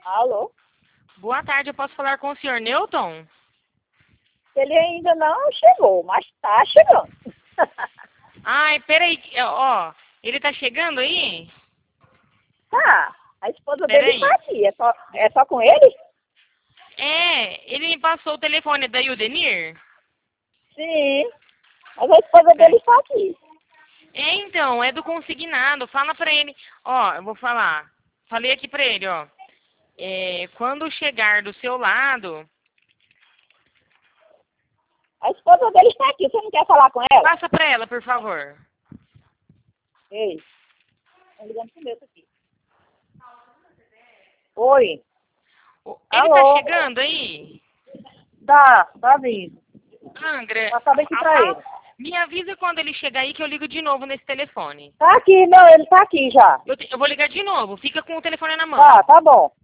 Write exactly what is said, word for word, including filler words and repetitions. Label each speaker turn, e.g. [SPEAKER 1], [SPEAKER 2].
[SPEAKER 1] Alô?
[SPEAKER 2] Boa tarde, eu posso falar com o senhor Newton?
[SPEAKER 1] Ele ainda não chegou, mas tá chegando.
[SPEAKER 2] Ai, peraí, ó, ele tá chegando aí?
[SPEAKER 1] Tá, a esposa dele
[SPEAKER 2] Peraí.
[SPEAKER 1] está aqui. É só, é só com ele?
[SPEAKER 2] É, ele me passou o telefone da Ildenir.
[SPEAKER 1] Sim, mas a esposa dele está aqui.
[SPEAKER 2] É, então, é do consignado, fala pra ele. Ó, eu vou falar. Falei aqui pra ele, ó. É, quando chegar do seu lado,
[SPEAKER 1] A esposa dele está aqui. Você não quer falar com ela?
[SPEAKER 2] passa pra ela, por favor.
[SPEAKER 1] Ei, estão ligando pro meu aqui. Oi.
[SPEAKER 2] O- Ele
[SPEAKER 1] Alô?
[SPEAKER 2] tá chegando aí?
[SPEAKER 1] Tá, tá vindo.
[SPEAKER 2] Angra,
[SPEAKER 1] Passa bem aqui
[SPEAKER 2] a-
[SPEAKER 1] pra
[SPEAKER 2] fala-
[SPEAKER 1] ele.
[SPEAKER 2] me avisa quando ele chegar aí que eu ligo de novo nesse telefone.
[SPEAKER 1] Tá aqui, não, ele tá aqui já.
[SPEAKER 2] Eu, te- eu vou ligar de novo, fica com o telefone na mão.
[SPEAKER 1] Tá, tá bom.